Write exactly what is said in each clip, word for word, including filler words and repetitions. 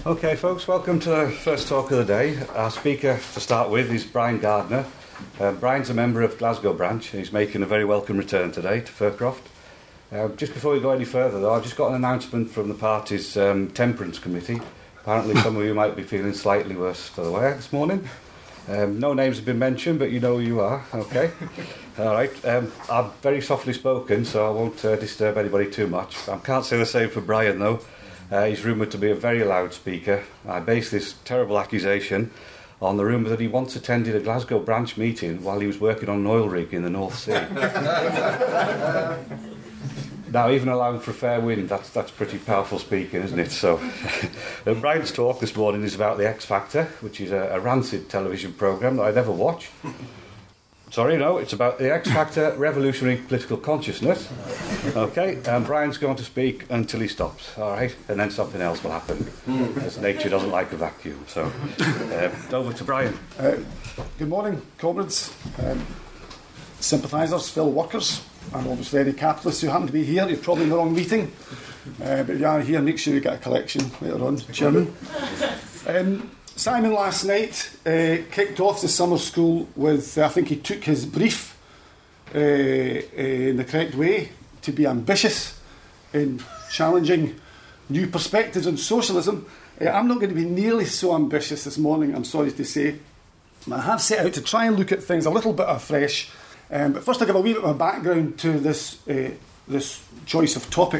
Okay, folks, welcome to the first talk of the day. Our speaker to start with is Brian Gardner. Uh, Brian's a member of Glasgow branch. He's making a very welcome return today to Fircroft. Uh, just before we go any further, though, I've just got an announcement from the party's um, temperance committee. Apparently some of you might be feeling slightly worse for the wear this morning. Um, no names have been mentioned, but you know who you are, okay? All right. Um, I'm very softly spoken, so I won't uh, disturb anybody too much. I can't say the same for Brian, though. Uh, he's rumoured to be a very loud speaker. I base this terrible accusation on the rumour that he once attended a Glasgow branch meeting while he was working on an oil rig in the North Sea. Now, even allowing for a fair wind, that's that's pretty powerful speaking, isn't it? So, uh, Brian's talk this morning is about The X Factor, which is a, a rancid television programme that I never watch. Sorry, no, it's about The X Factor, revolutionary political consciousness. Okay, and Brian's going to speak until he stops, all right? And then something else will happen, as nature doesn't like a vacuum. So, uh, over to Brian. Uh, good morning, comrades, um, sympathisers, fellow workers, and obviously any capitalists who happen to be here. You're probably in the wrong meeting, uh, but if you are here, make sure you get a collection later on, Chairman. Um, Simon last night uh, kicked off the summer school with, uh, I think he took his brief uh, uh, in the correct way, to be ambitious in challenging new perspectives on socialism. Uh, I'm not going to be nearly so ambitious this morning, I'm sorry to say. I have set out to try and look at things a little bit afresh. Um, but first I'll give a wee bit of a background to this, uh, this choice of topic.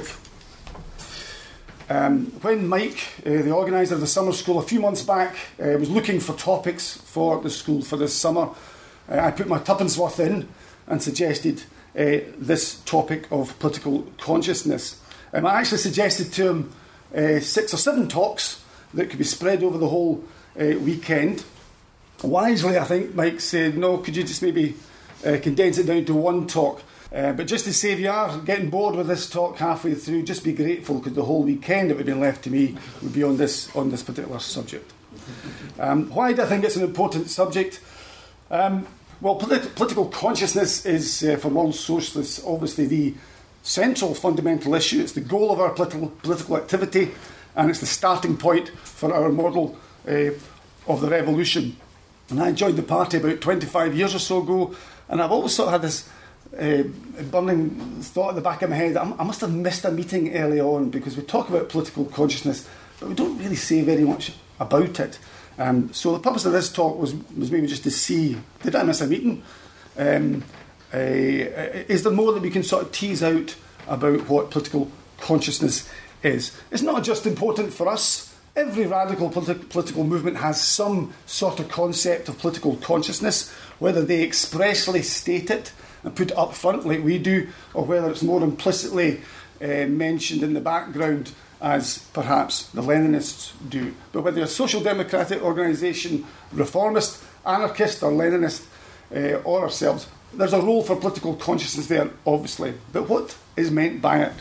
Um, when Mike, uh, the organiser of the summer school, a few months back, uh, was looking for topics for the school for this summer, uh, I put my tuppence worth in and suggested uh, this topic of political consciousness. Um, I actually suggested to him uh, six or seven talks that could be spread over the whole uh, weekend. Wisely, I think Mike said, no, could you just maybe uh, condense it down to one talk? Uh, but just to say, if you are getting bored with this talk halfway through, just be grateful, because the whole weekend that would be left to me would be on this on this particular subject. Um, why do I think it's an important subject? Um, well, polit- political consciousness is, uh, for world socialists, obviously the central fundamental issue. It's the goal of our political, political activity, and it's the starting point for our model uh, of the revolution. And I joined the party about twenty-five years or so ago, and I've always sort of had this Uh, burning thought at the back of my head that I must have missed a meeting early on, because we talk about political consciousness but we don't really say very much about it. Um, so the purpose of this talk was, was maybe just to see, did I miss a meeting? Um, uh, is there more that we can sort of tease out about what political consciousness is? It's not just important for us. Every radical politi- political movement has some sort of concept of political consciousness, whether they expressly state it and put it up front like we do, or whether it's more implicitly uh, mentioned in the background as perhaps the Leninists do. But whether you're a social democratic organisation, reformist, anarchist or Leninist, uh, or ourselves, there's a role for political consciousness there, obviously. But what is meant by it?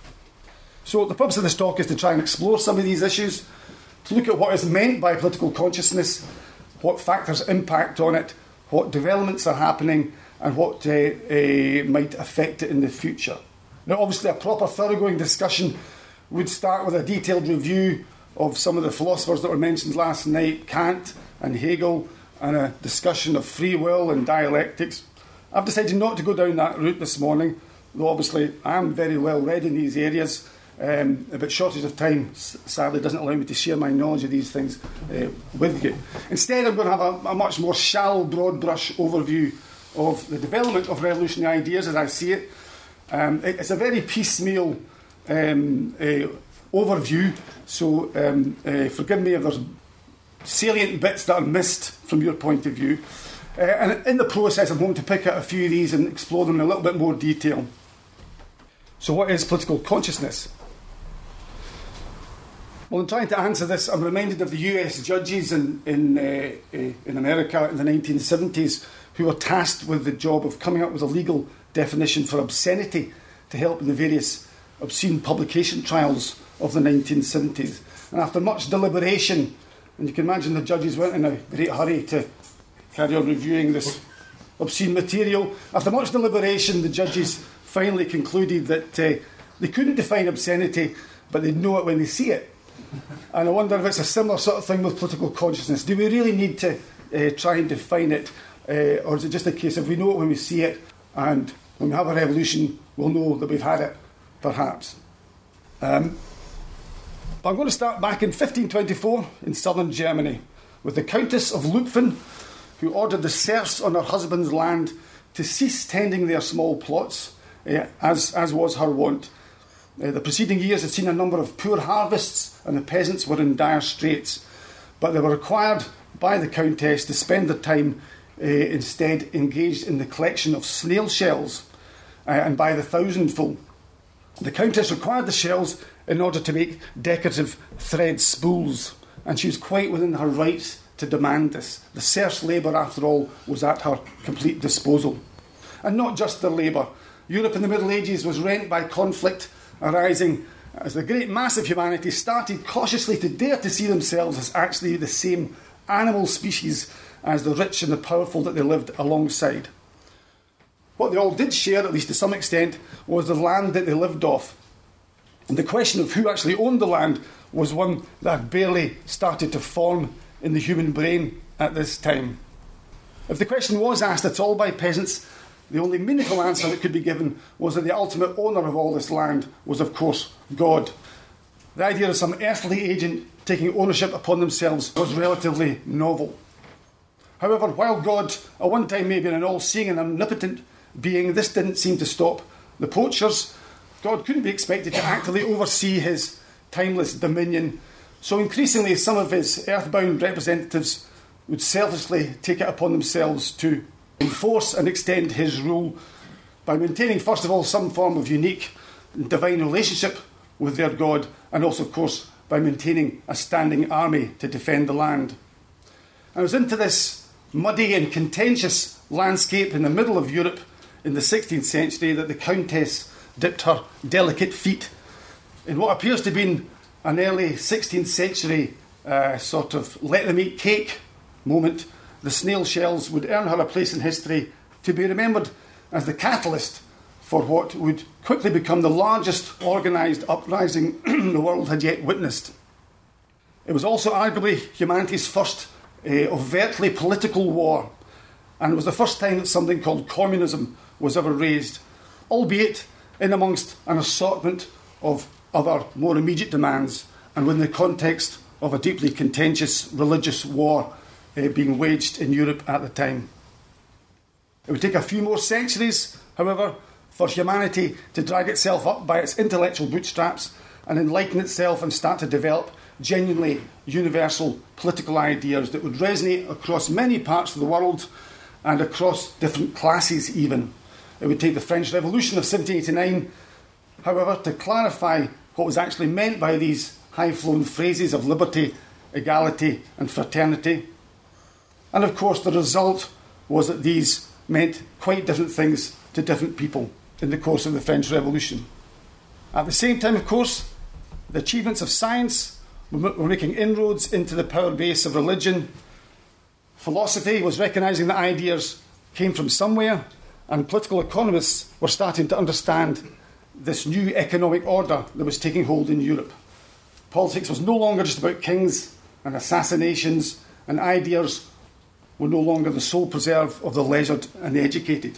So the purpose of this talk is to try and explore some of these issues, to look at what is meant by political consciousness, what factors impact on it, what developments are happening, and what uh, uh, might affect it in the future. Now, obviously, a proper thoroughgoing discussion would start with a detailed review of some of the philosophers that were mentioned last night, Kant and Hegel, and a discussion of free will and dialectics. I've decided not to go down that route this morning, though obviously I am very well read in these areas, um, but shortage of time sadly doesn't allow me to share my knowledge of these things uh, with you. Instead, I'm going to have a, a much more shallow, broad brush overview of the development of revolutionary ideas as I see it. Um, it it's a very piecemeal um, uh, overview, so um, uh, forgive me if there's salient bits that are missed from your point of view. Uh, and in the process, I'm going to pick out a few of these and explore them in a little bit more detail. So what is political consciousness? Well, in trying to answer this, I'm reminded of the U S judges in, in, uh, uh, in America in the nineteen seventies who were tasked with the job of coming up with a legal definition for obscenity to help in the various obscene publication trials of the nineteen seventies. And after much deliberation, and you can imagine the judges weren't in a great hurry to carry on reviewing this obscene material, after much deliberation, the judges finally concluded that uh, they couldn't define obscenity, but they'd know it when they see it. And I wonder if it's a similar sort of thing with political consciousness. Do we really need to uh, try and define it? Uh, or is it just a case of we know it when we see it, and when we have a revolution, we'll know that we've had it, perhaps? Um, but I'm going to start back in fifteen twenty-four in southern Germany with the Countess of Lupfen, who ordered the serfs on her husband's land to cease tending their small plots, uh, as, as was her wont. Uh, the preceding years had seen a number of poor harvests, and the peasants were in dire straits. But they were required by the Countess to spend their time uh, instead engaged in the collection of snail shells, uh, and by the thousandful. The Countess required the shells in order to make decorative thread spools, and she was quite within her rights to demand this. The serfs' labour, after all, was at her complete disposal. And not just their labour. Europe in the Middle Ages was rent by conflict arising as the great mass of humanity started cautiously to dare to see themselves as actually the same animal species as the rich and the powerful that they lived alongside. What they all did share, at least to some extent, was the land that they lived off. And the question of who actually owned the land was one that barely started to form in the human brain at this time. If the question was asked at all by peasants, the only meaningful answer that could be given was that the ultimate owner of all this land was, of course, God. The idea of some earthly agent taking ownership upon themselves was relatively novel. However, while God at one time may have been an all-seeing and omnipotent being, this didn't seem to stop the poachers. God couldn't be expected to actively oversee his timeless dominion, so increasingly some of his earthbound representatives would selfishly take it upon themselves to enforce and extend his rule by maintaining, first of all, some form of unique divine relationship with their God, and also, of course, by maintaining a standing army to defend the land. And it was into this muddy and contentious landscape in the middle of Europe in the sixteenth century that the Countess dipped her delicate feet in what appears to have been an early sixteenth century uh, sort of let them eat cake moment. The snail shells would earn her a place in history to be remembered as the catalyst for what would quickly become the largest organised uprising the world had yet witnessed. It was also arguably humanity's first uh, overtly political war, and it was the first time that something called communism was ever raised, albeit in amongst an assortment of other more immediate demands, and within the context of a deeply contentious religious war uh, being waged in Europe at the time. It would take a few more centuries, however, for humanity to drag itself up by its intellectual bootstraps and enlighten itself and start to develop genuinely universal political ideas that would resonate across many parts of the world and across different classes even. It would take the French Revolution of seventeen eighty-nine, however, to clarify what was actually meant by these high-flown phrases of liberty, equality and fraternity. And of course the result was that these meant quite different things to different people in the course of the French Revolution. At the same time, of course, the achievements of science were making inroads into the power base of religion. Philosophy was recognising that ideas came from somewhere, and political economists were starting to understand this new economic order that was taking hold in Europe. Politics was no longer just about kings and assassinations, and ideas were no longer the sole preserve of the leisured and the educated.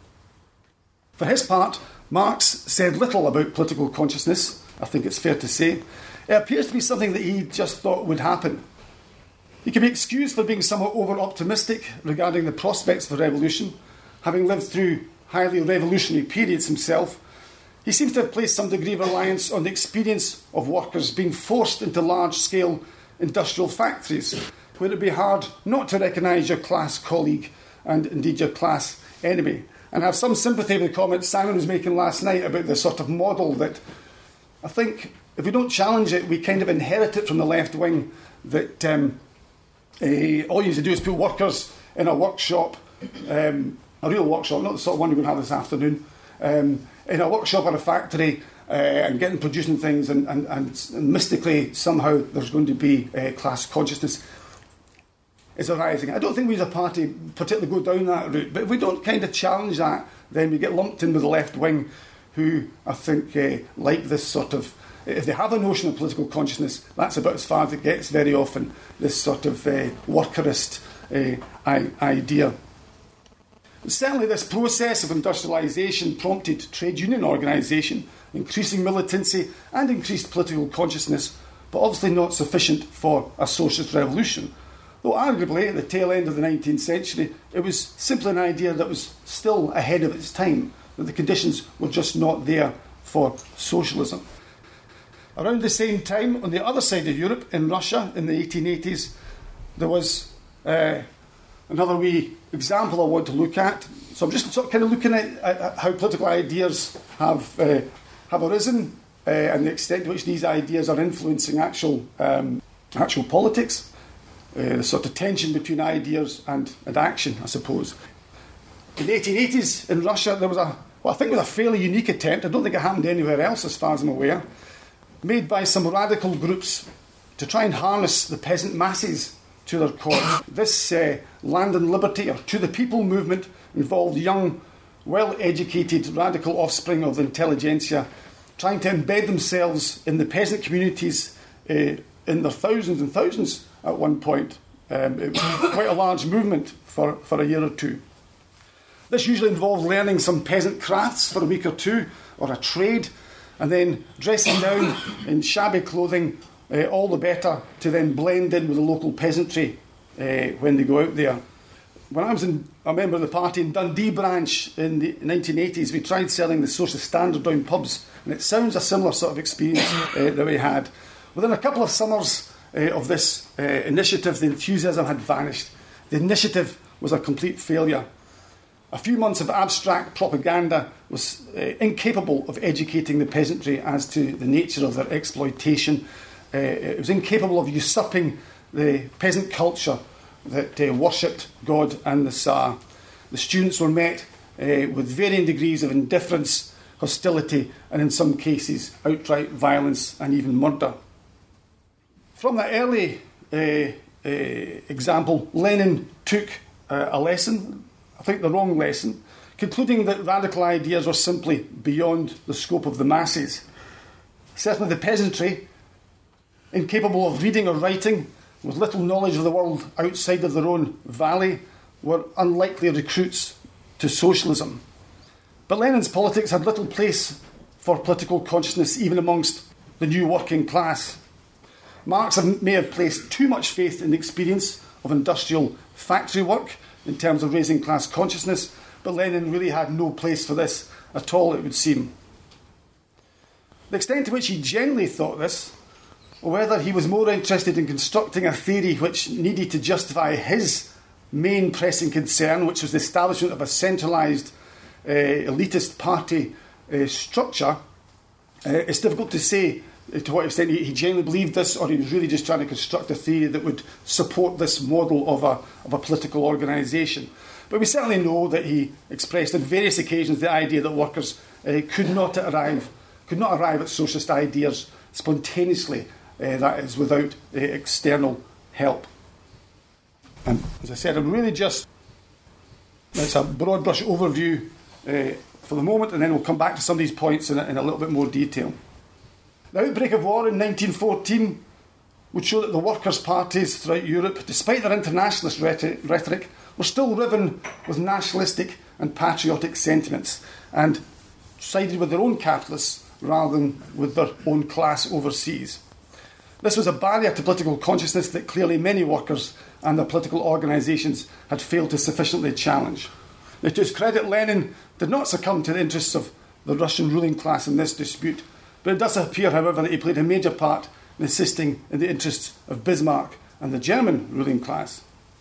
For his part, Marx said little about political consciousness, I think it's fair to say. It appears to be something that he just thought would happen. He can be excused for being somewhat over-optimistic regarding the prospects for revolution. Having lived through highly revolutionary periods himself, he seems to have placed some degree of reliance on the experience of workers being forced into large-scale industrial factories, where it would be hard not to recognise your class colleague and indeed your class enemy. And I have some sympathy with the comments Simon was making last night about the sort of model that I think if we don't challenge it, we kind of inherit it from the left wing, that um, uh, all you need to do is put workers in a workshop, um, a real workshop, not the sort of one you're going to have this afternoon, um, in a workshop or a factory, uh, and getting producing things, and, and, and mystically somehow there's going to be uh, class consciousness is arising. I don't think we as a party particularly go down that route, but if we don't kind of challenge that, then we get lumped in with the left wing, who I think uh, like this sort of if they have a notion of political consciousness, that's about as far as it gets very often, this sort of uh, workerist uh, I- idea. Certainly this process of industrialisation prompted trade union organisation, increasing militancy and increased political consciousness, but obviously not sufficient for a socialist revolution. Though arguably, at the tail end of the nineteenth century, it was simply an idea that was still ahead of its time, that the conditions were just not there for socialism. Around the same time, on the other side of Europe, in Russia, in the eighteen eighties, there was uh, another wee example I want to look at. So I'm just sort of kind of looking at, at how political ideas have uh, have arisen uh, and the extent to which these ideas are influencing actual um, actual politics. Uh, the sort of tension between ideas and, and action, I suppose. In the eighteen eighties in Russia, there was a, well, I think it was a fairly unique attempt, I don't think it happened anywhere else as far as I'm aware, made by some radical groups to try and harness the peasant masses to their cause. This uh, Land and Liberty, or To the People movement, involved young, well-educated, radical offspring of the intelligentsia trying to embed themselves in the peasant communities uh, in their thousands and thousands at one point. Um, it was quite a large movement for, for a year or two. This usually involved learning some peasant crafts for a week or two, or a trade, and then dressing down in shabby clothing, uh, all the better to then blend in with the local peasantry uh, when they go out there. When I was in, a member of the party in Dundee branch in the nineteen eighties, we tried selling the Socialist Standard down pubs, and it sounds a similar sort of experience uh, that we had. Within a couple of summers uh, of this uh, initiative, the enthusiasm had vanished. The initiative was a complete failure. A few months of abstract propaganda was uh, incapable of educating the peasantry as to the nature of their exploitation. Uh, it was incapable of usurping the peasant culture that uh, worshipped God and the Tsar. The students were met uh, with varying degrees of indifference, hostility, and in some cases outright violence and even murder. From that early uh, uh, example, Lenin took uh, a lesson, I think the wrong lesson, concluding that radical ideas were simply beyond the scope of the masses. Certainly the peasantry, incapable of reading or writing, with little knowledge of the world outside of their own valley, were unlikely recruits to socialism. But Lenin's politics had little place for political consciousness even amongst the new working class. Marx may have placed too much faith in the experience of industrial factory work in terms of raising class consciousness, but Lenin really had no place for this at all, it would seem. The extent to which he genuinely thought this, or whether he was more interested in constructing a theory which needed to justify his main pressing concern, which was the establishment of a centralised uh, elitist party uh, structure, uh, it's difficult to say to what extent he, he genuinely believed this, or he was really just trying to construct a theory that would support this model of a, of a political organisation. But we certainly know that he expressed on various occasions the idea that workers uh, could not arrive, could not arrive at socialist ideas spontaneously, uh, that is, without uh, external help. And as I said, I'm really just, that's a broad brush overview uh, for the moment, and then we'll come back to some of these points in a, in a little bit more detail. The outbreak of war in nineteen fourteen would show that the workers' parties throughout Europe, despite their internationalist rhetoric, were still riven with nationalistic and patriotic sentiments and sided with their own capitalists rather than with their own class overseas. This was a barrier to political consciousness that clearly many workers and their political organisations had failed to sufficiently challenge. Now, to his credit, Lenin did not succumb to the interests of the Russian ruling class in this dispute, but it does appear, however, that he played a major part in assisting in the interests of Bismarck and the German ruling class.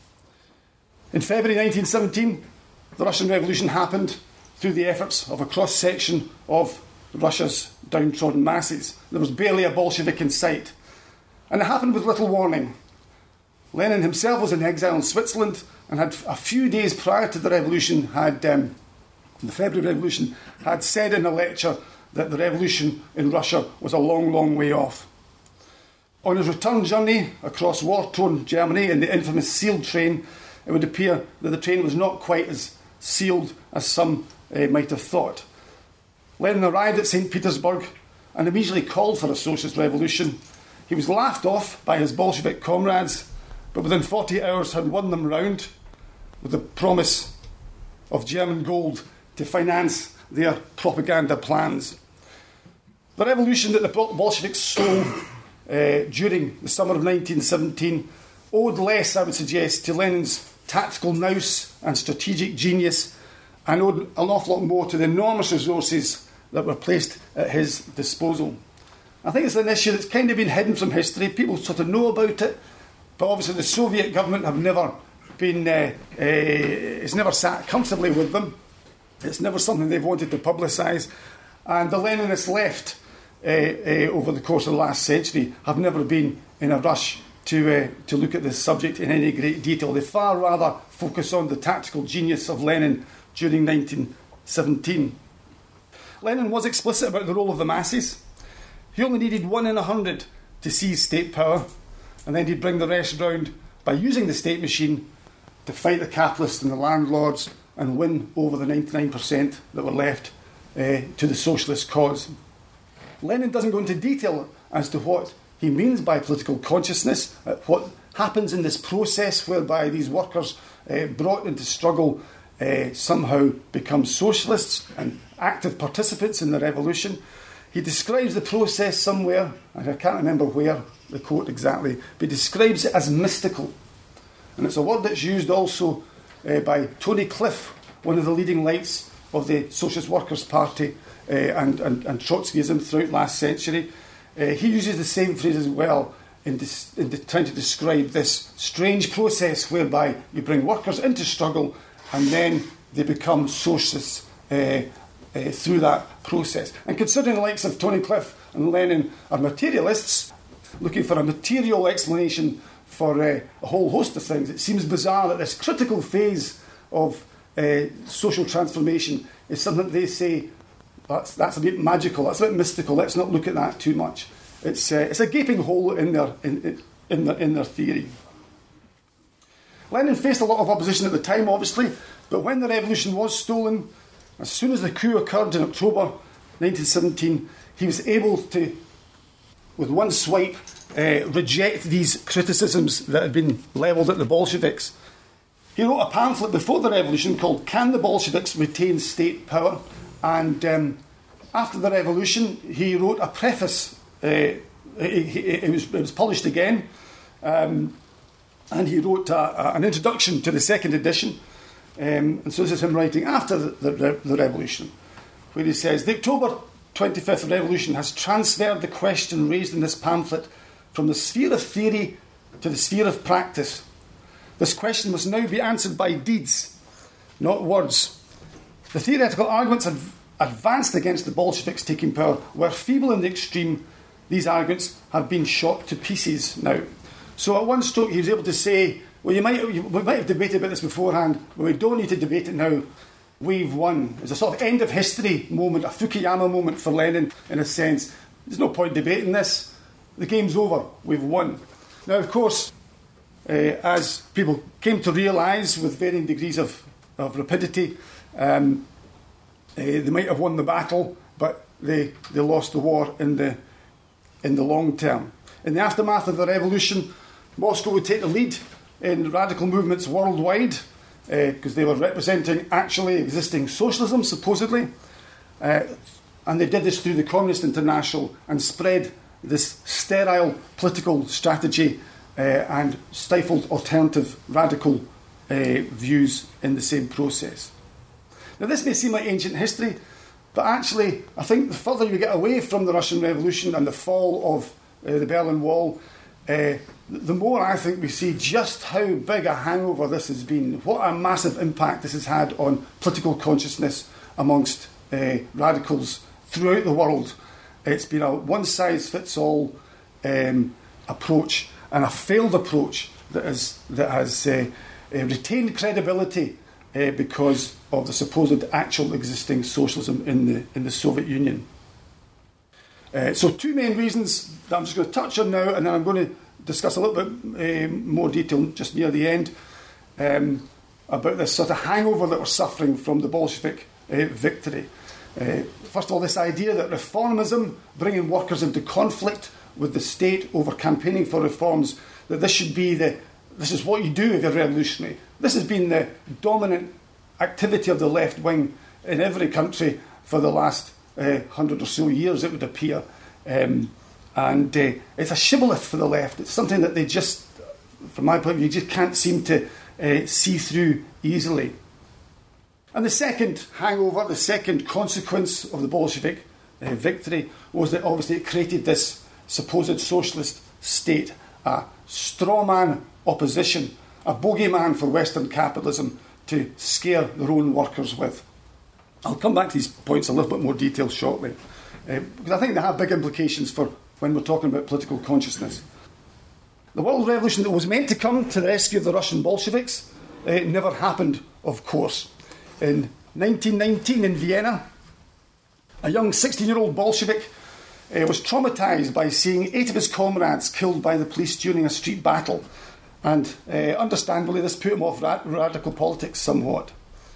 In February nineteen seventeen, the Russian Revolution happened through the efforts of a cross-section of Russia's downtrodden masses. There was barely a Bolshevik in sight. And it happened with little warning. Lenin himself was in exile in Switzerland and had, a few days prior to the revolution, had um, the February Revolution, had said in a lecture that the revolution in Russia was a long, long way off. On his return journey across war-torn Germany in the infamous sealed train, it would appear that the train was not quite as sealed as some uh, might have thought. Lenin arrived at Saint Petersburg and immediately called for a socialist revolution. He was laughed off by his Bolshevik comrades, but within forty-eight hours had won them round with the promise of German gold to finance their propaganda plans. The revolution that the Bolsheviks stole uh, during the summer of nineteen seventeen owed less, I would suggest, to Lenin's tactical nous and strategic genius, and owed an awful lot more to the enormous resources that were placed at his disposal. I think it's an issue that's kind of been hidden from history. People sort of know about it, but obviously the Soviet government have never been, uh, uh, it's never sat comfortably with them. It's never something they've wanted to publicise. And the Leninists left uh, uh, over the course of the last century have never been in a rush to, uh, to look at this subject in any great detail. They far rather focus on the tactical genius of Lenin during nineteen seventeen. Lenin was explicit about the role of the masses. He only needed one in a hundred to seize state power, and then he'd bring the rest round by using the state machine to fight the capitalists and the landlords and win over the ninety-nine percent that were left uh, to the socialist cause. Lenin doesn't go into detail as to what he means by political consciousness, uh, what happens in this process whereby these workers uh, brought into struggle uh, somehow become socialists and active participants in the revolution. He describes the process somewhere, and I can't remember where, the quote exactly, but he describes it as mystical. And it's a word that's used also uh, by Tony Cliff, one of the leading lights of the Socialist Workers' Party uh, and, and, and Trotskyism throughout last century. Uh, he uses the same phrase as well in, dis- in de- trying to describe this strange process whereby you bring workers into struggle and then they become socialists uh, uh, through that process. And considering the likes of Tony Cliff and Lenin are materialists, looking for a material explanation for uh, a whole host of things, it seems bizarre that this critical phase of uh, social transformation is something that they say that's, that's a bit magical, that's a bit mystical, let's not look at that too much. It's, uh, it's a gaping hole in their, in, in, their, in their theory. Lenin faced a lot of opposition at the time, obviously, but when the revolution was stolen, as soon as the coup occurred in October nineteen seventeen, he was able to, with one swipe, uh, reject these criticisms that had been levelled at the Bolsheviks. He wrote a pamphlet before the revolution called "Can the Bolsheviks Retain State Power?" And um, after the revolution, he wrote a preface. Uh, it, it, was, it was published again, um, and he wrote a, a, an introduction to the second edition. Um, and so this is him writing after the, the, the revolution, where he says, "The October twenty-fifth revolution has transferred the question raised in this pamphlet from the sphere of theory to the sphere of practice. This question must now be answered by deeds, not words. The theoretical arguments adv- advanced against the Bolsheviks taking power were feeble in the extreme. These arguments have been shot to pieces now." So at one stroke he was able to say, well, you might, we might have debated about this beforehand, but we don't need to debate it now. We've won. It's a sort of end of history moment, a Fukuyama moment for Lenin, in a sense. There's no point debating this. The game's over. We've won. Now, of course, uh, as people came to realise with varying degrees of, of rapidity, um, uh, they might have won the battle, but they, they lost the war in the, in the long term. In the aftermath of the revolution, Moscow would take the lead in radical movements worldwide, because uh, they were representing actually existing socialism, supposedly. Uh, and they did this through the Communist International and spread this sterile political strategy uh, and stifled alternative radical uh, views in the same process. Now, this may seem like ancient history, but actually, I think the further you get away from the Russian Revolution and the fall of uh, the Berlin Wall, uh, the more I think we see just how big a hangover this has been, what a massive impact this has had on political consciousness amongst uh, radicals throughout the world. It's been a one-size-fits-all um, approach, and a failed approach that has, that has uh, uh, retained credibility uh, because of the supposed actual existing socialism in the, in the Soviet Union. Uh, so two main reasons that I'm just going to touch on now, and then I'm going to discuss a little bit uh, more detail just near the end um, about this sort of hangover that we're suffering from the Bolshevik uh, victory. Uh, first of all, this idea that reformism, bringing workers into conflict with the state over campaigning for reforms, that this should be the, this is what you do if you're revolutionary. This has been the dominant activity of the left wing in every country for the last uh, hundred or so years, it would appear. Um, and uh, it's a shibboleth for the left. It's something that they just, from my point of view, just can't seem to uh, see through easily. And the second hangover, the second consequence of the Bolshevik uh, victory was that obviously it created this supposed socialist state, a strawman opposition, a bogeyman for Western capitalism to scare their own workers with. I'll come back to these points in a little bit more detail shortly, uh, because I think they have big implications for when we're talking about political consciousness. The world revolution that was meant to come to the rescue of the Russian Bolsheviks uh, never happened, of course. In nineteen nineteen in Vienna, a young sixteen-year-old Bolshevik uh, was traumatised by seeing eight of his comrades killed by the police during a street battle. And uh, understandably, this put him off ra- radical politics somewhat.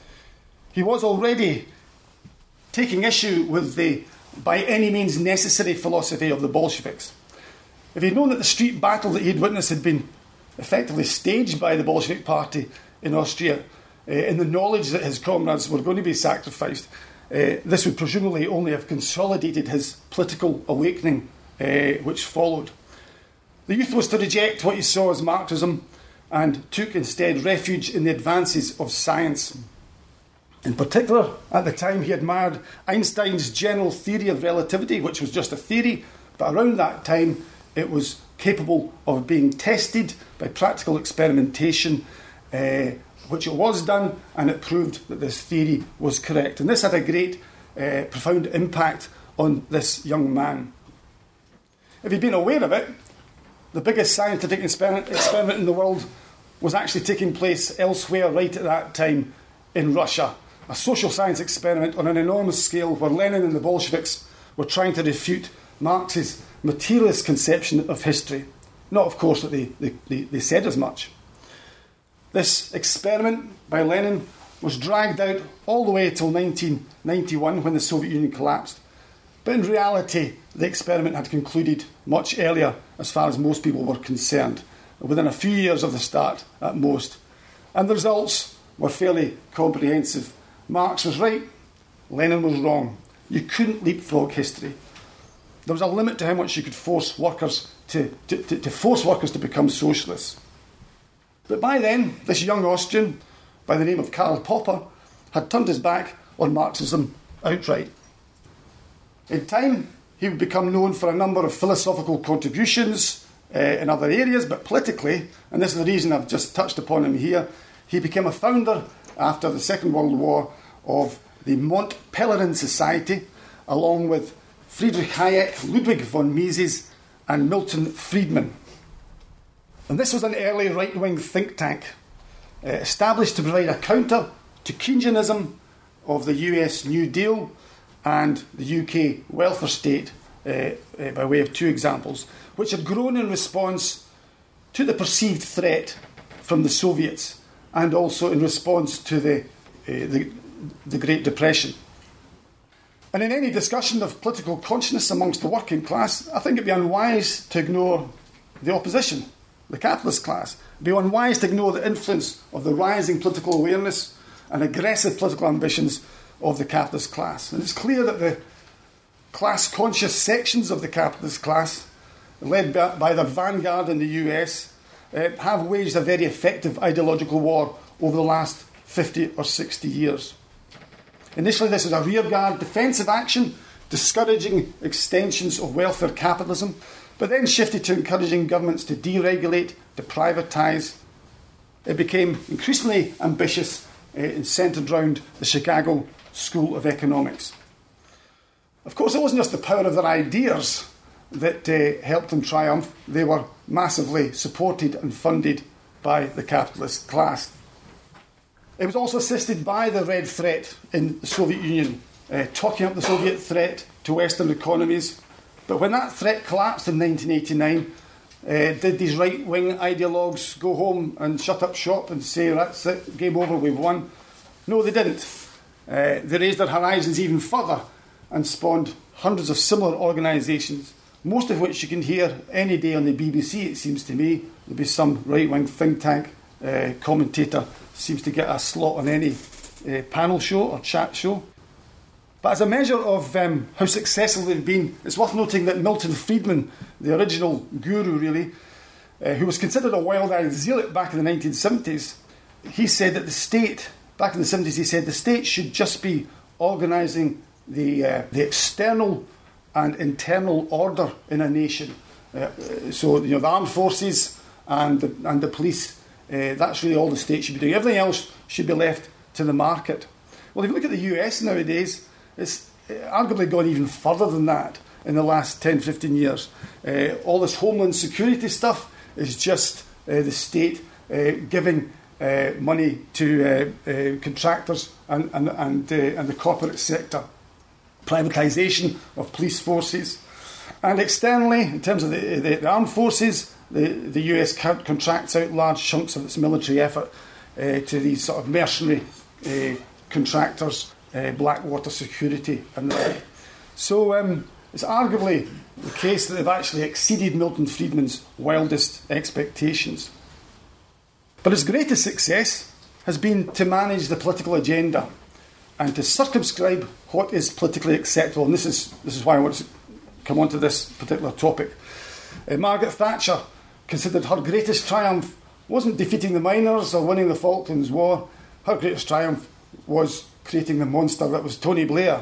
He was already taking issue with the by any means necessary philosophy of the Bolsheviks. If he'd known that the street battle that he'd witnessed had been effectively staged by the Bolshevik Party in Austria, uh, in the knowledge that his comrades were going to be sacrificed, uh, this would presumably only have consolidated his political awakening uh, which followed. The youth was to reject what he saw as Marxism and took instead refuge in the advances of science. In particular, at the time he admired Einstein's general theory of relativity, which was just a theory, but around that time it was capable of being tested by practical experimentation, uh, which it was done, and it proved that this theory was correct. And this had a great, uh, profound impact on this young man. If he'd been aware of it, the biggest scientific experiment, experiment in the world was actually taking place elsewhere right at that time in Russia. A social science experiment on an enormous scale where Lenin and the Bolsheviks were trying to refute Marx's materialist conception of history. Not, of course, that they, they, they said as much. This experiment by Lenin was dragged out all the way until nineteen ninety-one when the Soviet Union collapsed. But in reality, the experiment had concluded much earlier as far as most people were concerned, within a few years of the start at most. And the results were fairly comprehensive. Marx was right, Lenin was wrong. You couldn't leapfrog history. There was a limit to how much you could force workers to, to, to, to force workers to become socialists. But by then, this young Austrian, by the name of Karl Popper, had turned his back on Marxism outright. In time, he would become known for a number of philosophical contributions uh, in other areas, but politically, and this is the reason I've just touched upon him here, he became a founder after the Second World War of the Mont Pelerin Society, along with Friedrich Hayek, Ludwig von Mises, and Milton Friedman. And this was an early right-wing think tank uh, established to provide a counter to Keynesianism of the U S New Deal and the U K welfare state, uh, uh, by way of two examples, which had grown in response to the perceived threat from the Soviets and also in response to the, uh, the, the Great Depression. And in any discussion of political consciousness amongst the working class, I think it'd be unwise to ignore the opposition, the capitalist class. It'd be unwise to ignore the influence of the rising political awareness and aggressive political ambitions of the capitalist class. And it's clear that the class-conscious sections of the capitalist class, led by the vanguard in the U S, uh, have waged a very effective ideological war over the last fifty or sixty years. Initially, this was a rearguard defensive action, discouraging extensions of welfare capitalism, but then shifted to encouraging governments to deregulate, to privatise. It became increasingly ambitious uh, and centred around the Chicago School of Economics. Of course, it wasn't just the power of their ideas that uh, helped them triumph. They were massively supported and funded by the capitalist class. It was also assisted by the Red Threat in the Soviet Union, uh, talking up the Soviet threat to Western economies. But when that threat collapsed in nineteen eighty-nine, uh, did these right-wing ideologues go home and shut up shop and say, that's it, game over, we've won? No, they didn't. Uh, they raised their horizons even further and spawned hundreds of similar organisations, most of which you can hear any day on the B B C, it seems to me. There'll be some right-wing think tank uh, commentator seems to get a slot on any uh, panel show or chat show. But as a measure of um, how successful they've been, it's worth noting that Milton Friedman, the original guru really, uh, who was considered a wild-eyed zealot back in the nineteen seventies, he said that the state, back in the seventies, he said the state should just be organising the, uh, the external and internal order in a nation. Uh, so, you know, the armed forces and the, and the police, uh, that's really all the state should be doing. Everything else should be left to the market. Well, if you look at the U S nowadays, it's arguably gone even further than that in the last ten, fifteen years. Uh, all this homeland security stuff is just uh, the state uh, giving uh, money to uh, uh, contractors and, and, and, uh, and the corporate sector. Privatisation of police forces. And externally, in terms of the, the, the armed forces, the, the U S contracts out large chunks of its military effort uh, to these sort of mercenary uh, contractors, uh, Blackwater Security and the like. So um, it's arguably the case that they've actually exceeded Milton Friedman's wildest expectations. But its greatest success has been to manage the political agenda and to circumscribe what is politically acceptable. And this is this is why I want to come on to this particular topic. Uh, Margaret Thatcher considered her greatest triumph wasn't defeating the miners or winning the Falklands War. Her greatest triumph was creating the monster that was Tony Blair.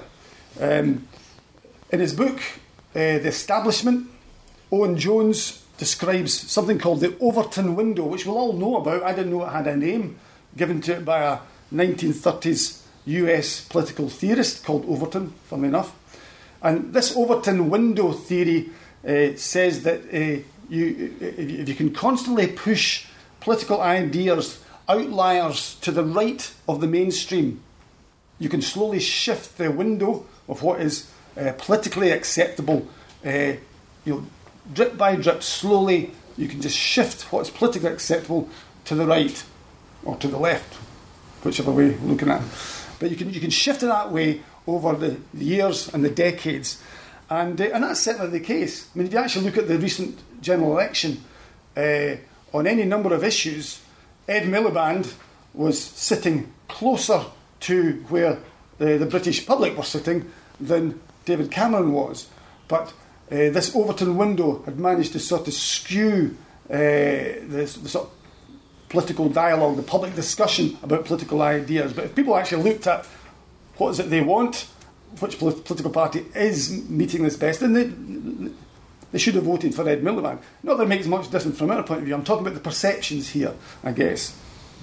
Um, in his book, uh, The Establishment, Owen Jones describes something called the Overton window, which we'll all know about. I didn't know it had a name given to it by a nineteen thirties U S political theorist called Overton, funnily enough. And this Overton window theory uh, says that uh, you, if you can constantly push political ideas, outliers to the right of the mainstream, you can slowly shift the window of what is uh, politically acceptable. Uh, you know, drip by drip, slowly, you can just shift what is politically acceptable to the right or to the left, whichever way you're looking at. But you can you can shift it that way over the, the years and the decades, and uh, and that's certainly the case. I mean, if you actually look at the recent general election, uh, on any number of issues, Ed Miliband was sitting closer to where the, the British public were sitting than David Cameron was. But uh, this Overton window had managed to sort of skew uh, the, the sort of political dialogue, the public discussion about political ideas. But if people actually looked at what is it they want, which political party is meeting this best, then they, they should have voted for Ed Miliband. Not that it makes much difference from our point of view. I'm talking about the perceptions here, I guess.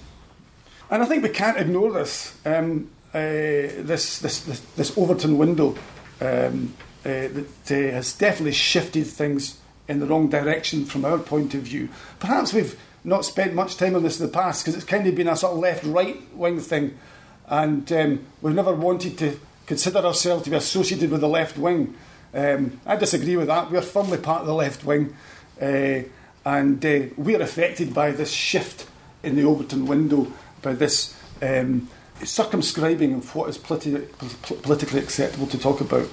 And I think we can't ignore this, um, uh, this, this, this, this Overton window um, uh, that uh, has definitely shifted things in the wrong direction from our point of view. Perhaps we've not spent much time on this in the past because it's kind of been a sort of left-right wing thing, and um, we've never wanted to consider ourselves to be associated with the left wing. Um, I disagree with that. We're firmly part of the left wing, uh, and uh, we're affected by this shift in the Overton window, by this um, circumscribing of what is politi- politically acceptable to talk about.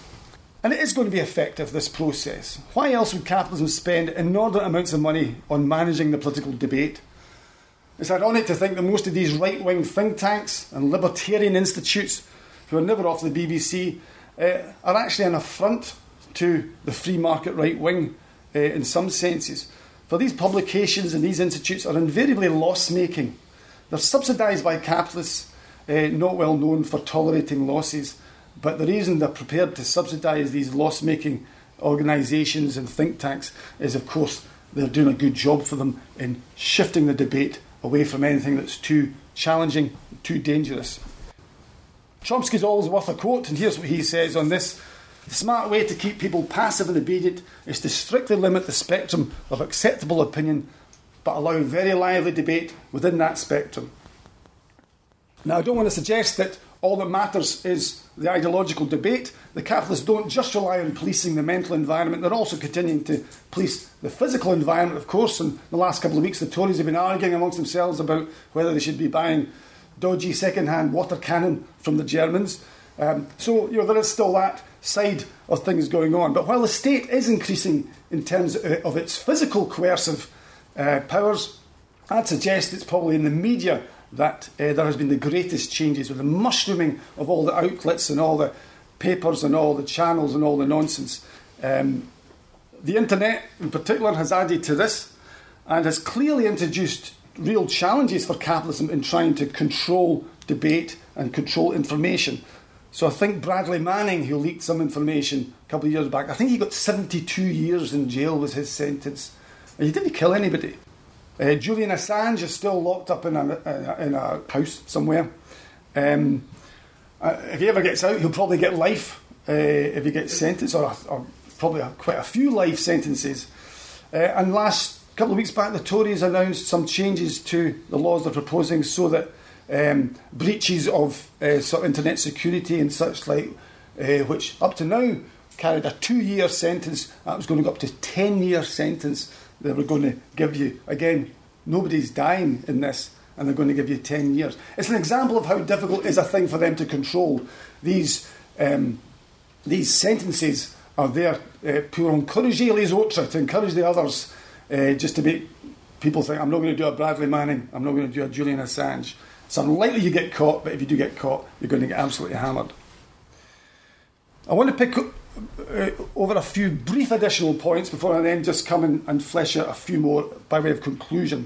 And it is going to be effective, this process. Why else would capitalism spend inordinate amounts of money on managing the political debate? It's ironic to think that most of these right-wing think tanks and libertarian institutes, who are never off the B B C, uh, are actually an affront to the free market right wing uh, in some senses. For these publications and these institutes are invariably loss-making. They're subsidised by capitalists, uh, not well known for tolerating losses. But the reason they're prepared to subsidise these loss-making organisations and think tanks is, of course, they're doing a good job for them in shifting the debate away from anything that's too challenging, too dangerous. Chomsky's always worth a quote, and here's what he says on this. The smart way to keep people passive and obedient is to strictly limit the spectrum of acceptable opinion, but allow very lively debate within that spectrum. Now, I don't want to suggest that all that matters is the ideological debate. The capitalists don't just rely on policing the mental environment, they're also continuing to police the physical environment, of course. And the last couple of weeks, the Tories have been arguing amongst themselves about whether they should be buying dodgy second-hand water cannon from the Germans. Um, so, you know, there is still that side of things going on. But while the state is increasing in terms of its physical coercive uh, powers, I'd suggest it's probably in the media that uh, there has been the greatest changes, with the mushrooming of all the outlets and all the papers and all the channels and all the nonsense. Um, the internet in particular has added to this and has clearly introduced real challenges for capitalism in trying to control debate and control information. So I think Bradley Manning, who leaked some information a couple of years back, I think he got seventy-two years in jail was his sentence. And he didn't kill anybody. Uh, Julian Assange is still locked up in a, in a house somewhere. Um, uh, if he ever gets out, he'll probably get life uh, if he gets sentenced, or, or probably a, quite a few life sentences. Uh, and last couple of weeks back, the Tories announced some changes to the laws they're proposing so that um, breaches of uh, sort of internet security and such like, uh, which up to now carried a two-year sentence, that was going to go up to ten-year sentence. They were going to give you, again, nobody's dying in this, and they're going to give you ten years. It's an example of how difficult it is a thing for them to control. These um, these sentences are there uh, pour encourager les autres, to encourage the others, uh, just to make people think, I'm not going to do a Bradley Manning, I'm not going to do a Julian Assange. It's unlikely you get caught, but if you do get caught, you're going to get absolutely hammered. I want to pick up Uh, over a few brief additional points before I then just come in and flesh out a few more by way of conclusion.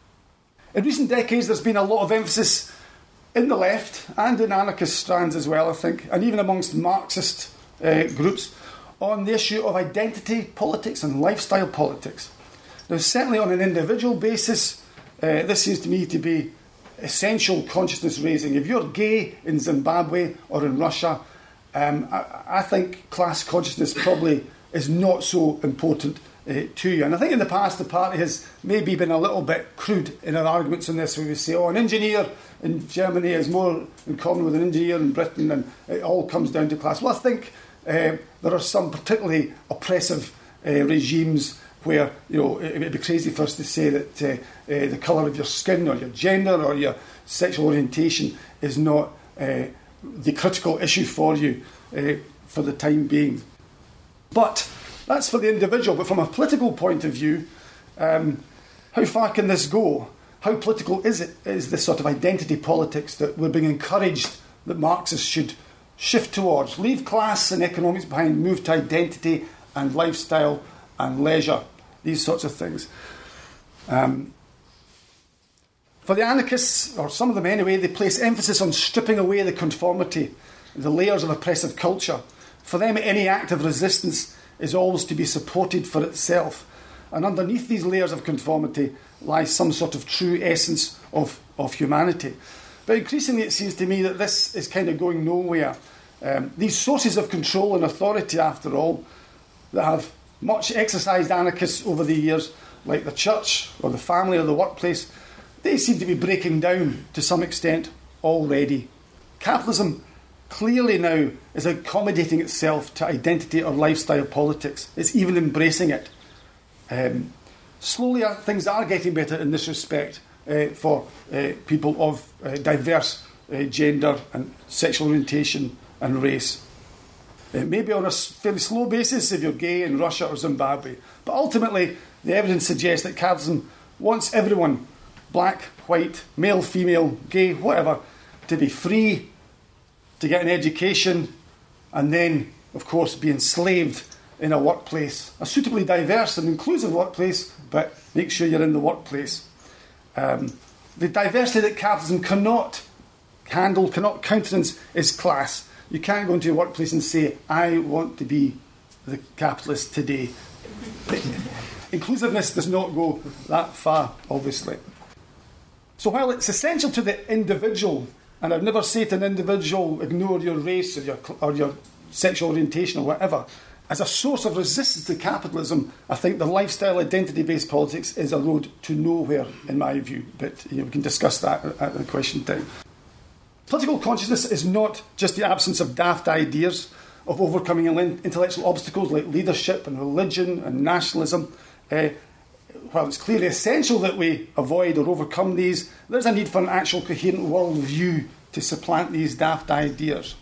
In recent decades, there's been a lot of emphasis in the left and in anarchist strands as well, I think, and even amongst Marxist uh, groups, on the issue of identity politics and lifestyle politics. Now, certainly on an individual basis, uh, this seems to me to be essential consciousness raising. If you're gay in Zimbabwe or in Russia, Um, I, I think class consciousness probably is not so important uh, to you. And I think in the past the party has maybe been a little bit crude in our arguments on this, where we say, oh, an engineer in Germany has more in common with an engineer in Britain, and it all comes down to class. Well, I think uh, there are some particularly oppressive uh, regimes where, you know, it would be crazy for us to say that uh, uh, the colour of your skin or your gender or your sexual orientation is not Uh, the critical issue for you uh, for the time being. But that's for the individual. But from a political point of view, um, how far can this go? How political is it? Is this sort of identity politics that we're being encouraged that Marxists should shift towards? Leave class and economics behind, move to identity and lifestyle and leisure, these sorts of things. Um, For the anarchists, or some of them anyway, they place emphasis on stripping away the conformity, the layers of oppressive culture. For them, any act of resistance is always to be supported for itself. And underneath these layers of conformity lies some sort of true essence of, of humanity. But increasingly it seems to me that this is kind of going nowhere. Um, these sources of control and authority, after all, that have much exercised anarchists over the years, like the church or the family or the workplace, they seem to be breaking down to some extent already. Capitalism clearly now is accommodating itself to identity or lifestyle politics. It's even embracing it. Um, slowly things are getting better in this respect uh, for uh, people of uh, diverse uh, gender and sexual orientation and race. Uh, maybe on a fairly slow basis if you're gay in Russia or Zimbabwe. But ultimately, the evidence suggests that capitalism wants everyone, black, white, male, female, gay, whatever, to be free, to get an education, and then, of course, be enslaved in a workplace. A suitably diverse and inclusive workplace, but make sure you're in the workplace. Um, the diversity that capitalism cannot handle, cannot countenance, is class. You can't go into a workplace and say, I want to be the capitalist today. Inclusiveness does not go that far, obviously. So while it's essential to the individual, and I'd never say to an individual, ignore your race or your, or your sexual orientation or whatever, as a source of resistance to capitalism, I think the lifestyle identity-based politics is a road to nowhere, in my view. But you know, we can discuss that at the question time. Political consciousness is not just the absence of daft ideas of overcoming intellectual obstacles like leadership and religion and nationalism. Uh, while it's clearly essential that we avoid or overcome these, there's a need for an actual coherent worldview to supplant these daft ideas.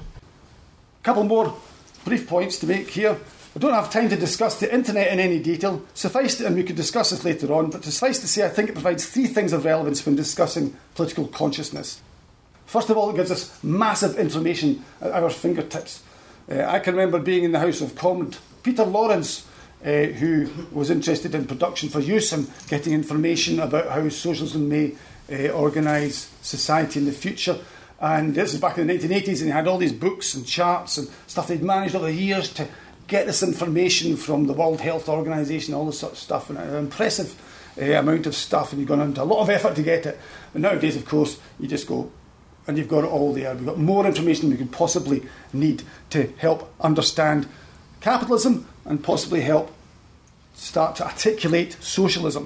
A couple more brief points to make here. I don't have time to discuss the internet in any detail. Suffice to, and we could discuss this later on, but suffice to say I think it provides three things of relevance when discussing political consciousness. First of all, it gives us massive information at our fingertips. Uh, I can remember being in the house of Comrade Peter Lawrence, uh, who was interested in production for use and getting information about how socialism may uh, organise society in the future. And this was back in the nineteen eighties, and he had all these books and charts and stuff they'd managed over the years to get this information from the World Health Organisation, all this sort of stuff, and an impressive uh, amount of stuff, and you've gone into a lot of effort to get it. And nowadays, of course, you just go, and you've got it all there. We've got more information than we could possibly need to help understand capitalism and possibly help start to articulate socialism.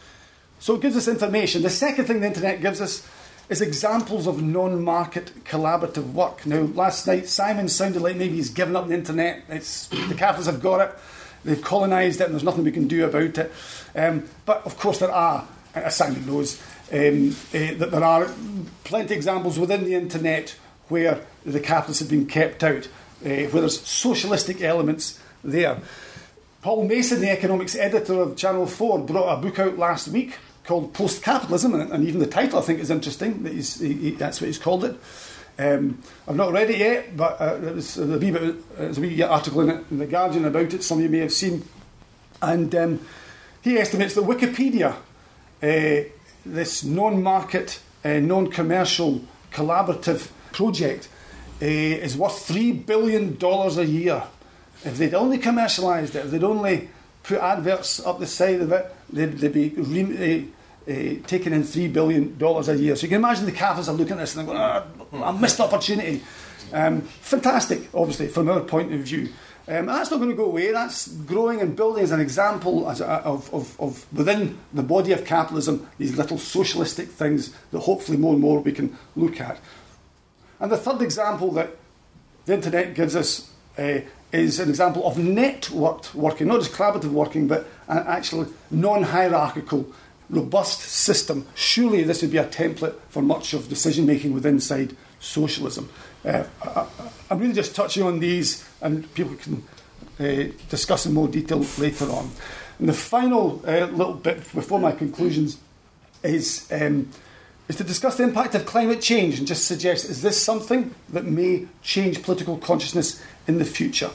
So it gives us information. The second thing the internet gives us is examples of non-market collaborative work. Now, last night, Simon sounded like maybe he's given up the internet. It's, the capitalists have got it. They've colonised it, and there's nothing we can do about it. Um, but, of course, there are, as Simon knows, um, uh, that there are plenty of examples within the internet where the capitalists have been kept out, uh, where there's socialistic elements there. Paul Mason, the economics editor of Channel four, brought a book out last week called Post-Capitalism, and, and even the title I think is interesting. That he's, he, he, that's what he's called it. Um, I've not read it yet, but uh, there's, a wee bit, there's a wee article in, it, in The Guardian about it, some of you may have seen. And um, he estimates that Wikipedia, uh, this non-market, uh, non-commercial, collaborative project, uh, is worth three billion dollars a year. If they'd only commercialised it, if they'd only put adverts up the side of it, they'd, they'd be re- uh, uh, taking in three billion dollars a year. So you can imagine the capitalists are looking at this and they're going, oh, a missed opportunity. Um, fantastic, obviously, from our point of view. Um, that's not going to go away. That's growing and building as an example as a, of, of, of within the body of capitalism, these little socialistic things that hopefully more and more we can look at. And the third example that the internet gives us uh, is an example of networked working, not just collaborative working, but an actual non-hierarchical, robust system. Surely this would be a template for much of decision-making within inside socialism. Uh, I, I'm really just touching on these, and people can uh, discuss in more detail later on. And the final uh, little bit before my conclusions is, um, is to discuss the impact of climate change and just suggest, is this something that may change political consciousness in the future?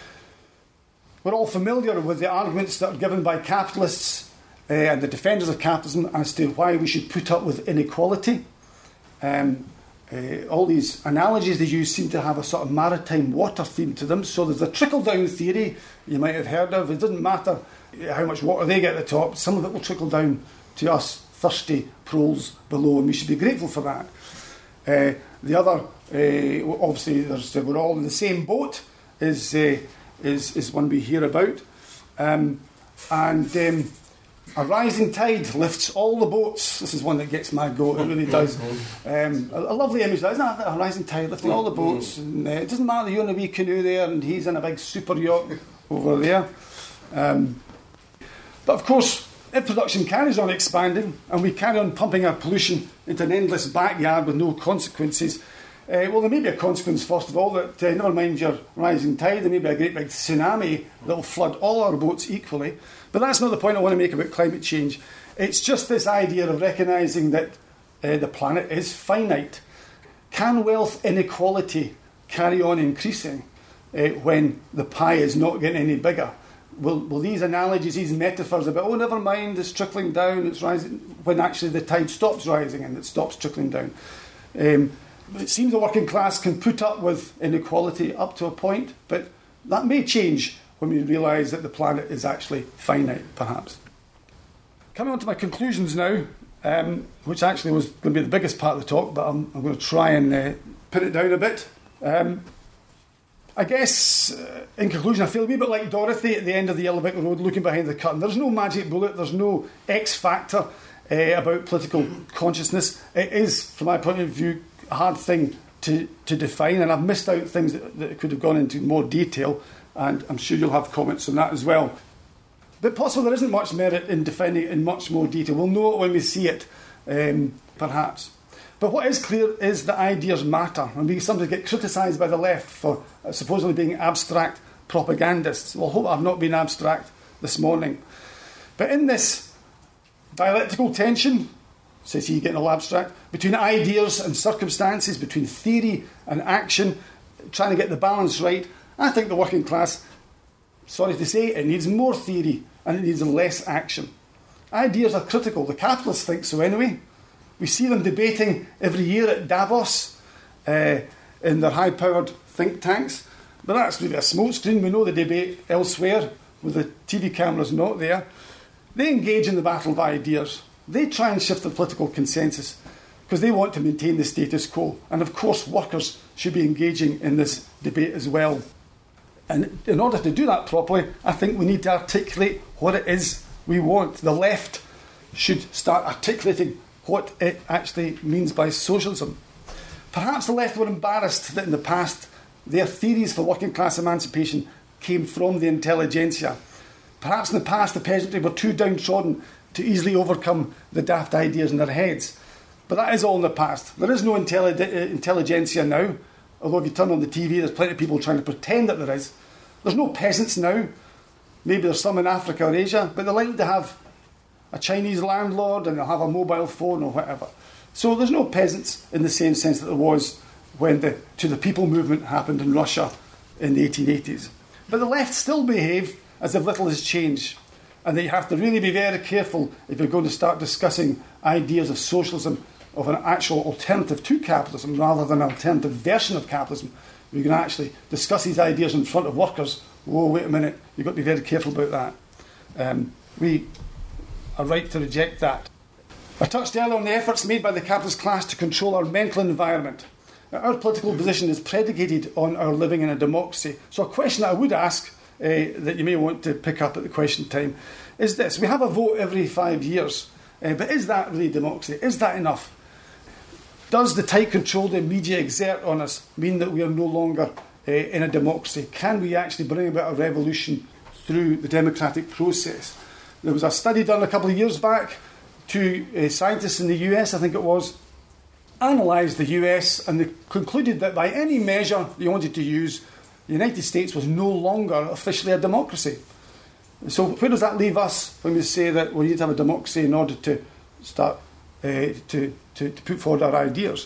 We're all familiar with the arguments that are given by capitalists uh, and the defenders of capitalism as to why we should put up with inequality. Um, uh, all these analogies they use seem to have a sort of maritime water theme to them. So there's a trickle-down theory you might have heard of. It doesn't matter how much water they get at the top. Some of it will trickle down to us thirsty proles below, and we should be grateful for that. Uh, the other, uh, obviously, there's, we're all in the same boat, is... Uh, Is, is one we hear about. Um, and um, a rising tide lifts all the boats. This is one that gets my goat, it really does. Um, a, a lovely image, isn't it? A rising tide lifting all the boats. And, uh, it doesn't matter, you're in a wee canoe there and he's in a big super yacht over there. Um, but of course, if production carries on expanding and we carry on pumping our pollution into an endless backyard with no consequences, Uh, well, there may be a consequence, first of all, that uh, never mind your rising tide, there may be a great big tsunami that will flood all our boats equally. But that's not the point I want to make about climate change. It's just this idea of recognising that uh, the planet is finite. Can wealth inequality carry on increasing uh, when the pie is not getting any bigger? Will, will these analogies, these metaphors about, oh, never mind, it's trickling down, it's rising, when actually the tide stops rising and it stops trickling down? Um, It seems the working class can put up with inequality up to a point, but that may change when we realise that the planet is actually finite, perhaps. Coming on to my conclusions now, um, which actually was going to be the biggest part of the talk, but I'm, I'm going to try and uh, pin it down a bit. Um, I guess, uh, in conclusion, I feel a wee bit like Dorothy at the end of the Yellow Brick Road looking behind the curtain. There's no magic bullet, there's no X factor uh, about political consciousness. It is, from my point of view, a hard thing to, to define, and I've missed out things that, that could have gone into more detail, and I'm sure you'll have comments on that as well. But possibly there isn't much merit in defining it in much more detail. We'll know it when we see it, um, perhaps. But what is clear is that ideas matter, and we sometimes get criticised by the left for uh, supposedly being abstract propagandists. Well, I hope I've not been abstract this morning. But in this dialectical tension, says he getting all abstract, between ideas and circumstances, between theory and action, trying to get the balance right, I think the working class, sorry to say, it needs more theory and it needs less action. Ideas are critical. The capitalists think so anyway. We see them debating every year at Davos uh, in their high-powered think tanks. But that's really a smokescreen. We know the debate elsewhere with the T V cameras not there. They engage in the battle of ideas. They try and shift the political consensus because they want to maintain the status quo. And of course, workers should be engaging in this debate as well. And in order to do that properly, I think we need to articulate what it is we want. The left should start articulating what it actually means by socialism. Perhaps the left were embarrassed that in the past their theories for working class emancipation came from the intelligentsia. Perhaps in the past the peasantry were too downtrodden to easily overcome the daft ideas in their heads. But that is all in the past. There is no intelli- intelligentsia now, although if you turn on the T V there's plenty of people trying to pretend that there is. There's no peasants now. Maybe there's some in Africa or Asia, but they're likely to have a Chinese landlord and they'll have a mobile phone or whatever. So there's no peasants in the same sense that there was when the To the People movement happened in Russia in the eighteen eighties. But the left still behave as if little has changed, and that you have to really be very careful if you're going to start discussing ideas of socialism, of an actual alternative to capitalism rather than an alternative version of capitalism. You're going to actually discuss these ideas in front of workers. Whoa, wait a minute, you've got to be very careful about that. Um, we are right to reject that. I touched earlier on the efforts made by the capitalist class to control our mental environment. Now, our political position is predicated on our living in a democracy. So a question that I would ask, uh, that you may want to pick up at the question time, is this. We have a vote every five years, uh, but is that really democracy? Is that enough? Does the tight control the media exert on us mean that we are no longer uh, in a democracy? Can we actually bring about a revolution through the democratic process? There was a study done a couple of years back. Two uh, scientists in the U S, I think it was, analysed the U S and they concluded that by any measure they wanted to use, the United States was no longer officially a democracy. So where does that leave us when we say that we need to have a democracy in order to start uh, to, to, to put forward our ideas?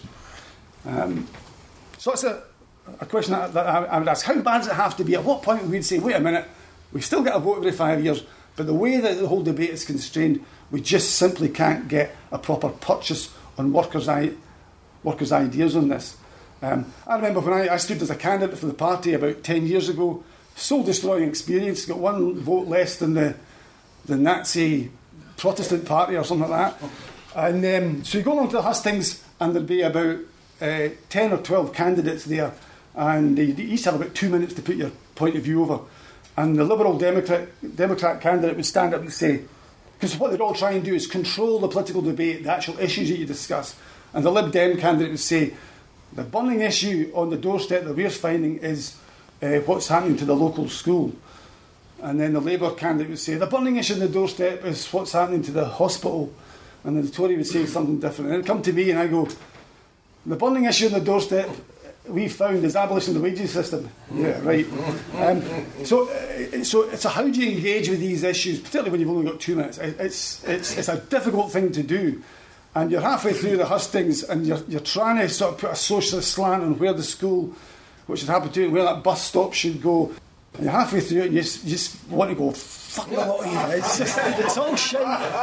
Um, so that's a, a question that, that I, I would ask. How bad does it have to be? At what point would we say, wait a minute, we still get a vote every five years, but the way that the whole debate is constrained, we just simply can't get a proper purchase on workers' I- workers' ideas on this. Um, I remember when I, I stood as a candidate for the party about ten years ago, soul-destroying experience, got one vote less than the, the Nazi Protestant party or something like that. And um, so you go along to the hustings and there'll be about uh, ten or twelve candidates there, and you each have about two minutes to put your point of view over. And the Liberal Democrat, Democrat candidate would stand up and say, because what they'd all try and do is control the political debate, the actual issues that you discuss. And the Lib Dem candidate would say, the burning issue on the doorstep that we're finding is uh, what's happening to the local school. And then the Labour candidate would say, the burning issue on the doorstep is what's happening to the hospital. And then the Tory would say something different. And it'd come to me and I go, the burning issue on the doorstep we found is abolition of the wages system. Yeah, right. Um, so, uh, so, so how do you engage with these issues, particularly when you've only got two minutes? It's, it's, it's a difficult thing to do. And you're halfway through the hustings and you're, you're trying to sort of put a socialist slant on where the school, what should happen to it, where that bus stop should go. And you're halfway through it and you just, you just want to go, fuck the lot of you. It's, just, it's all shit.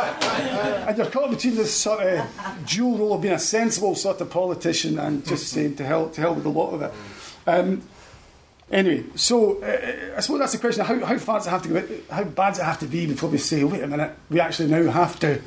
And you're caught between this sort of dual role of being a sensible sort of politician and just saying to hell, to hell with a lot of it. Um, anyway, so uh, I suppose that's the question. How, how far does it have to go? How bad does it have to be before we say, wait a minute, we actually now have to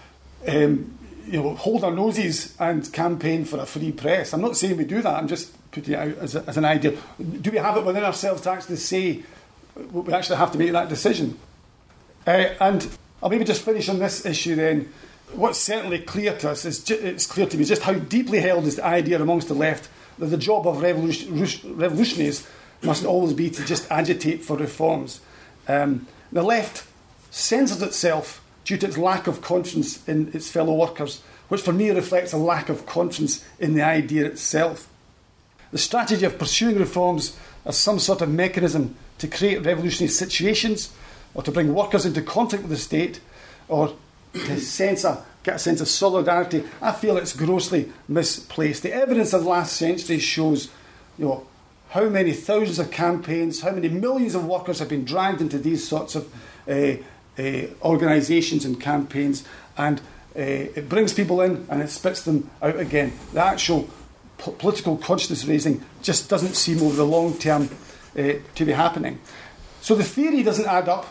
um, you know, hold our noses and campaign for a free press? I'm not saying we do that. I'm just putting it out as, a, as an idea. Do we have it within ourselves to actually say we actually have to make that decision? Uh, and I'll maybe just finish on this issue then. What's certainly clear to us, is ju- it's clear to me, just how deeply held is the idea amongst the left that the job of revolution- revolutionaries must always be to just agitate for reforms. Um, the left censors itself due to its lack of confidence in its fellow workers, which for me reflects a lack of confidence in the idea itself. The strategy of pursuing reforms as some sort of mechanism to create revolutionary situations, or to bring workers into conflict with the state, or to censor, get a sense of solidarity, I feel it's grossly misplaced. The evidence of the last century shows, you know, how many thousands of campaigns, how many millions of workers have been dragged into these sorts of uh, uh, organisations and campaigns, and uh, it brings people in and it spits them out again. The actual po- political consciousness raising just doesn't seem over the long term uh, to be happening. So the theory doesn't add up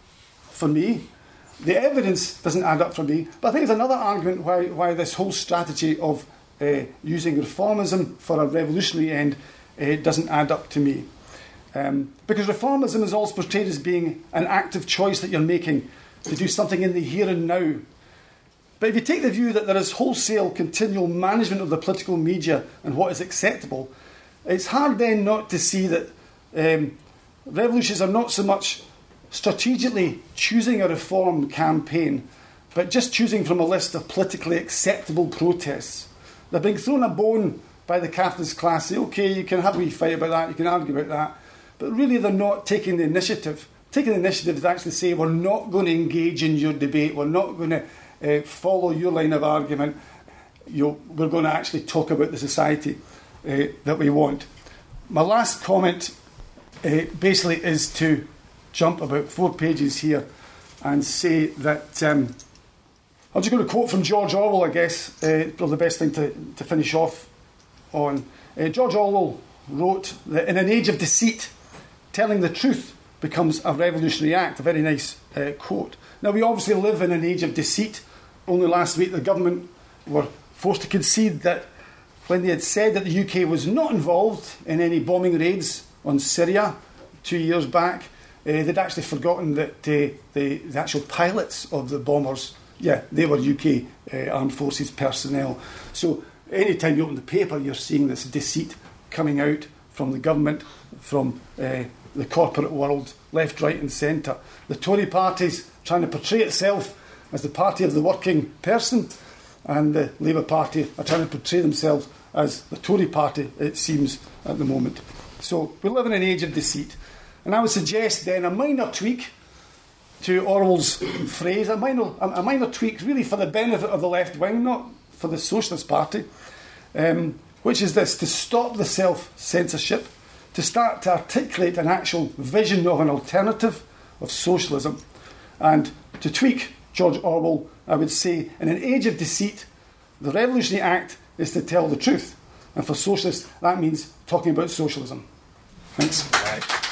for me. The evidence doesn't add up for me. But I think there's another argument why, why this whole strategy of uh, using reformism for a revolutionary end uh, doesn't add up to me. Um, because reformism is also portrayed as being an active choice that you're making to do something in the here and now. But if you take the view that there is wholesale continual management of the political media and what is acceptable, it's hard then not to see that um, revolutions are not so much strategically choosing a reform campaign, but just choosing from a list of politically acceptable protests. They're being thrown a bone by the capitalist class. Say, OK, you can have a wee fight about that, you can argue about that, but really they're not taking the initiative. Taking the initiative to actually say, we're not going to engage in your debate, we're not going to uh, follow your line of argument, You'll, we're going to actually talk about the society uh, that we want. My last comment uh, basically is to jump about four pages here and say that um, I'm just going to quote from George Orwell, I guess, uh, probably the best thing to, to finish off on. Uh, George Orwell wrote that in an age of deceit, telling the truth becomes a revolutionary act. A very nice uh, quote. Now, we obviously live in an age of deceit. Only last week the government were forced to concede that when they had said that the U K was not involved in any bombing raids on Syria two years back, uh, they'd actually forgotten that uh, the, the actual pilots of the bombers, yeah, they were U K uh, Armed Forces personnel. So any time you open the paper, you're seeing this deceit coming out from the government, from uh, the corporate world, left, right and centre. The Tory party's trying to portray itself as the party of the working person, and the Labour Party are trying to portray themselves as the Tory party, it seems, at the moment. So we live in an age of deceit. And I would suggest then a minor tweak to Orwell's phrase, a minor, a minor tweak really for the benefit of the left wing, not for the Socialist Party, um, which is this: to stop the self-censorship, to start to articulate an actual vision of an alternative of socialism, and to tweak George Orwell, I would say, in an age of deceit, the revolutionary act is to tell the truth. And for socialists, that means talking about socialism. Thanks. Right.